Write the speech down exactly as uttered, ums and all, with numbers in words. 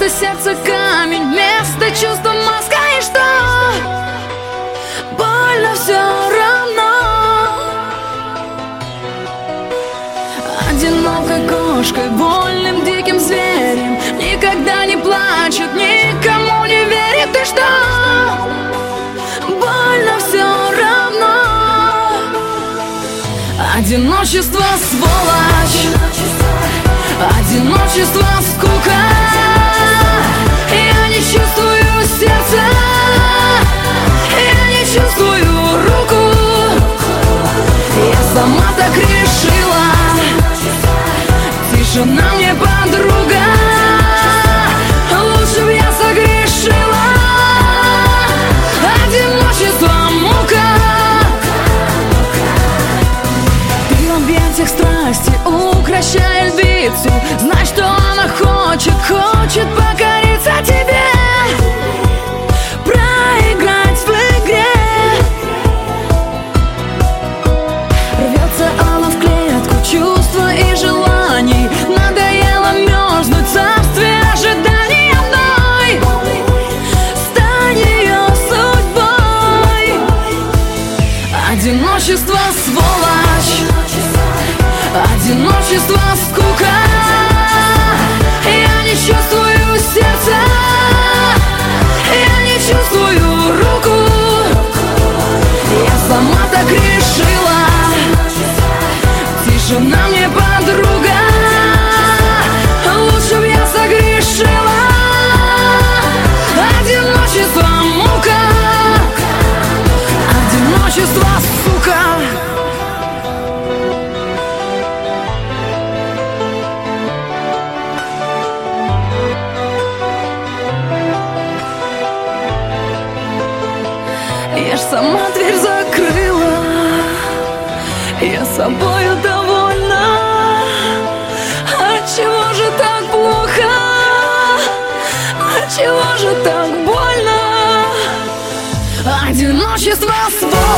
вместо сердца камень, вместо чувства маска. И что? Больно все равно. Одинокой кошкой, вольным диким зверем, никогда не плачет, никому не верит. И что? Больно все равно. Одиночество сволочь, одиночество скука. Я не чувствую сердца, я не чувствую руку. Я сама так решила. Тишина мне подруга, лучше б я согрешила. Одиночество мука. Ты в объятиях страсти, укращая львицу, знай, что она хочет, хочет покориться тебе, проиграть в игре. Рвется она в клетку чувства и желаний, надоело мерзнуть в царстве ожиданий одной. Стань ее судьбой. Одиночество сволочь, одиночество скука. Я не чувствую сердца, я не чувствую руку. Я сама так решила. Тишина мне подруга, лучше б я согрешила. Одиночество мука, одиночество сука. Я ж сама дверь закрыла, я собою довольна. Отчего же так плохо? Отчего же так больно? Одиночество свой.